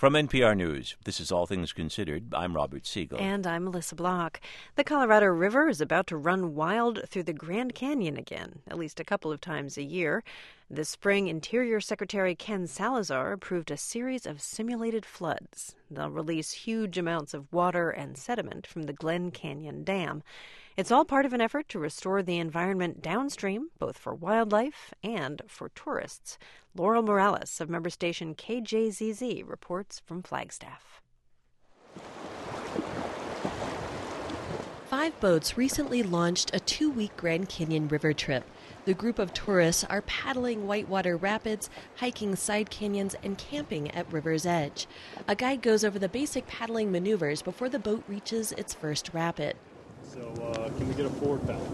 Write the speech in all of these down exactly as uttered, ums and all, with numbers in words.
From N P R News, this is All Things Considered. I'm Robert Siegel. And I'm Melissa Block. The Colorado River is about to run wild through the Grand Canyon again, at least a couple of times a year. This spring, Interior Secretary Ken Salazar approved a series of simulated floods. They'll release huge amounts of water and sediment from the Glen Canyon Dam. It's all part of an effort to restore the environment downstream, both for wildlife and for tourists. Laurel Morales of member station K J Z Z reports from Flagstaff. Five boats recently launched a two-week Grand Canyon River trip. The group of tourists are paddling whitewater rapids, hiking side canyons, and camping at river's edge. A guide goes over the basic paddling maneuvers before the boat reaches its first rapid. So uh, can we get a forward paddle?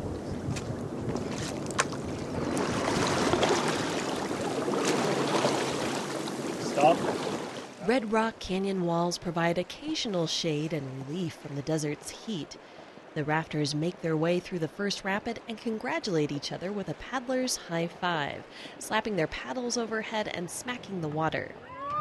Stop. Red Rock Canyon walls provide occasional shade and relief from the desert's heat. The rafters make their way through the first rapid and congratulate each other with a paddler's high five, slapping their paddles overhead and smacking the water.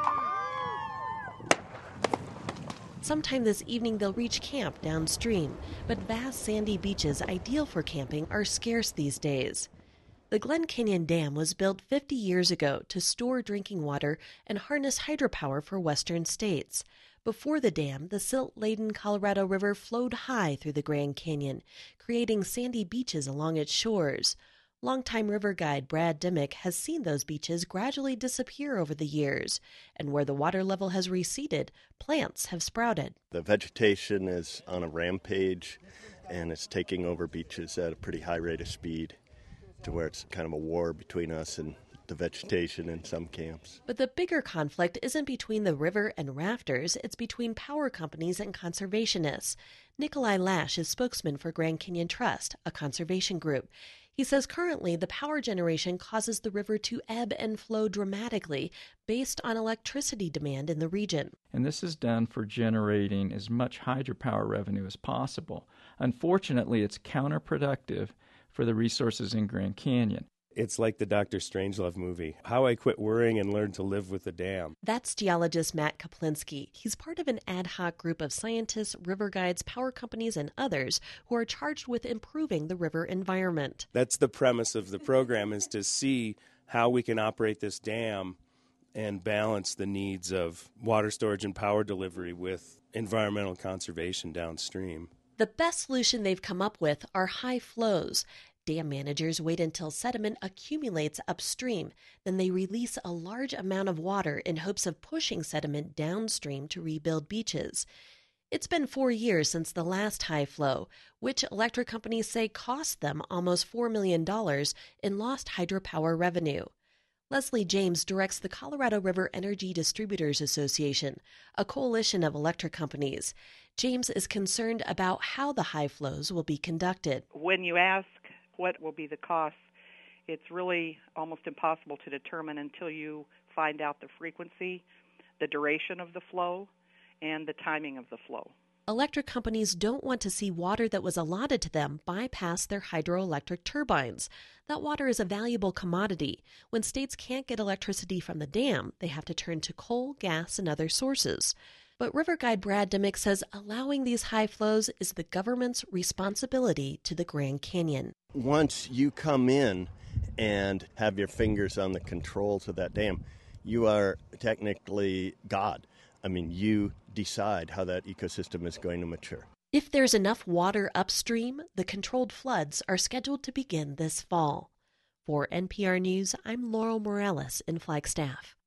Sometime this evening they'll reach camp downstream, but vast sandy beaches ideal for camping are scarce these days. The Glen Canyon Dam was built fifty years ago to store drinking water and harness hydropower for western states. Before the dam, the silt-laden Colorado River flowed high through the Grand Canyon, creating sandy beaches along its shores. Longtime river guide Brad Dimmick has seen those beaches gradually disappear over the years, and where the water level has receded, plants have sprouted. The vegetation is on a rampage, and it's taking over beaches at a pretty high rate of speed, to where it's kind of a war between us and the vegetation in some camps. But the bigger conflict isn't between the river and rafters, it's between power companies and conservationists. Nikolai Lash is spokesman for Grand Canyon Trust, a conservation group. He says currently the power generation causes the river to ebb and flow dramatically based on electricity demand in the region. And this is done for generating as much hydropower revenue as possible. Unfortunately, it's counterproductive for the resources in Grand Canyon. It's like the Doctor Strangelove movie, How I Quit Worrying and Learned to Live with the Dam. That's geologist Matt Kaplinski. He's part of an ad hoc group of scientists, river guides, power companies, and others who are charged with improving the river environment. That's the premise of the program, is to see how we can operate this dam and balance the needs of water storage and power delivery with environmental conservation downstream. The best solution they've come up with are high flows. Dam managers wait until sediment accumulates upstream. Then they release a large amount of water in hopes of pushing sediment downstream to rebuild beaches. It's been four years since the last high flow, which electric companies say cost them almost four million dollars in lost hydropower revenue. Leslie James directs the Colorado River Energy Distributors Association, a coalition of electric companies. James is concerned about how the high flows will be conducted. When you ask what will be the cost, it's really almost impossible to determine until you find out the frequency, the duration of the flow, and the timing of the flow. Electric companies don't want to see water that was allotted to them bypass their hydroelectric turbines. That water is a valuable commodity. When states can't get electricity from the dam, they have to turn to coal, gas, and other sources. But river guide Brad Dimmick says allowing these high flows is the government's responsibility to the Grand Canyon. Once you come in and have your fingers on the controls of that dam, you are technically God. I mean, you decide how that ecosystem is going to mature. If there's enough water upstream, the controlled floods are scheduled to begin this fall. For N P R News, I'm Laurel Morales in Flagstaff.